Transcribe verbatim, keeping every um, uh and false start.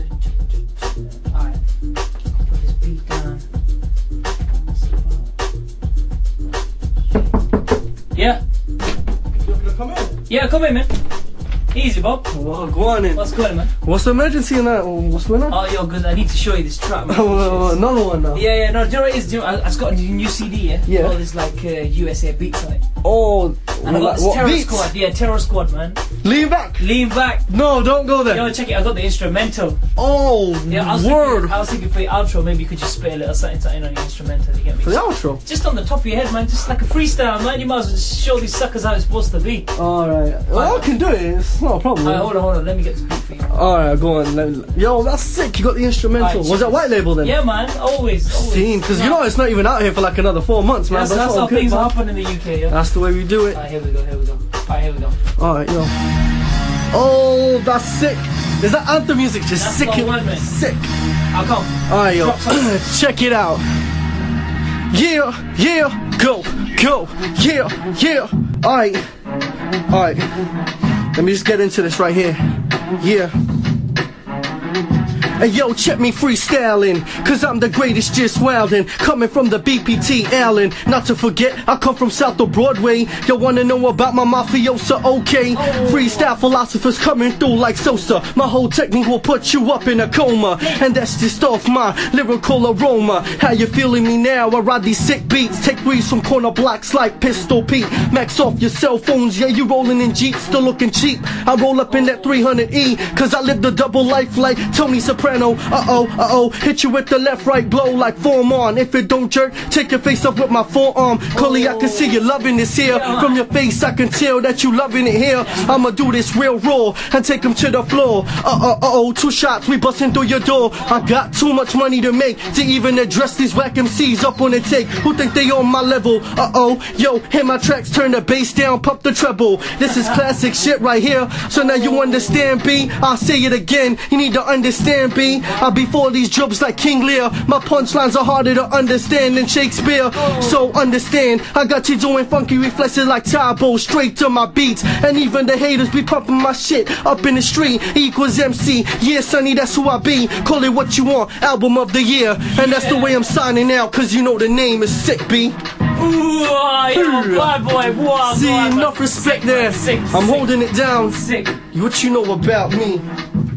Alright, put this beat down. Yeah. You gonna come in? Yeah, come in, man. Easy, Bob. Well, go on in. What's going on, man? What's the emergency in that? What's going on? Oh, yo, good. I need to show you this track, man. Oh, another one now. Yeah, yeah, no, do you know what it is? Do you know, I, I've got a new C D, yeah? Yeah. All this, like, uh, U S A beats on it. Oh, And I got this what Terror beats? Squad. Yeah, Terror Squad, man. Lean back. Lean back. No, don't go there. Yo, check it. I got the instrumental. Oh, Yeah, I was word. Thinking, I was thinking for your outro, maybe you could just spit a little something, something on your instrumental. You get me? For the outro. Just on the top of your head, man. Just like a freestyle, man. You might as well just show these suckers how it's supposed to be. Alright. Well, I can do it. It's not a problem. Alright, hold on, hold on. Let me get this beat for you. Alright, go on. Let me- Yo, that's sick. You got the instrumental. Alright, Was that white label then? Yeah, man. Always, always. Seen, because you know it's not even out here for like another four months, man. That's, but that's all how good, things man. happen in the U K, yeah. That's the way we do it. Alright, here we go, here we go. Alright, here we go. Alright, yo. Oh, that's sick. Is that anthem music? Just That's sick. not it- one, man. Sick. I'll come. Alright, yo. Drop something. Check it out. Yeah, yeah, go, go, yeah, yeah. Alright, alright. Let me just get into this right here. Yeah. Hey yo, check me freestyling, cause I'm the greatest, just wildin'. Coming from the B P T Allen. Not to forget, I come from South of Broadway. You wanna know about my mafiosa? Okay. Freestyle philosophers coming through like Sosa. My whole technique will put you up in a coma. And that's just off my lyrical aroma. How you feeling me now? I ride these sick beats. Take breeze from corner blocks like Pistol Pete. Max off your cell phones, yeah, you rolling in Jeeps, still looking cheap. I roll up in that three hundred E, cause I live the double life like Tony Soprano. Uh-oh, uh-oh, hit you with the left right blow like form on. If it don't jerk, take your face up with my forearm. Cully, I can see you loving this here. From your face I can tell that you loving it here. I'ma do this real raw and take them to the floor. Uh-oh, uh-oh, two shots, we busting through your door. I got too much money to make to even address these whack M Cs up on the take. Who think they on my level? Uh-oh, yo, hit my tracks, turn the bass down, pump the treble. This is classic shit right here. So now you understand, B? I'll say it again, you need to understand, B. I be for these jobs like King Lear. My punchlines are harder to understand than Shakespeare. So understand, I got you doing funky reflexes like Tybo, straight to my beats. And even the haters be pumping my shit up in the street. E equals M C, yeah, sonny, that's who I be. Call it what you want, album of the year. And that's the way I'm signing out, cause you know the name is sick, B. Ooh, yo, bad boy, wow, See, God, enough man. respect Sick, there. man. Sick, I'm sick, holding it down. Sick. What you know about me?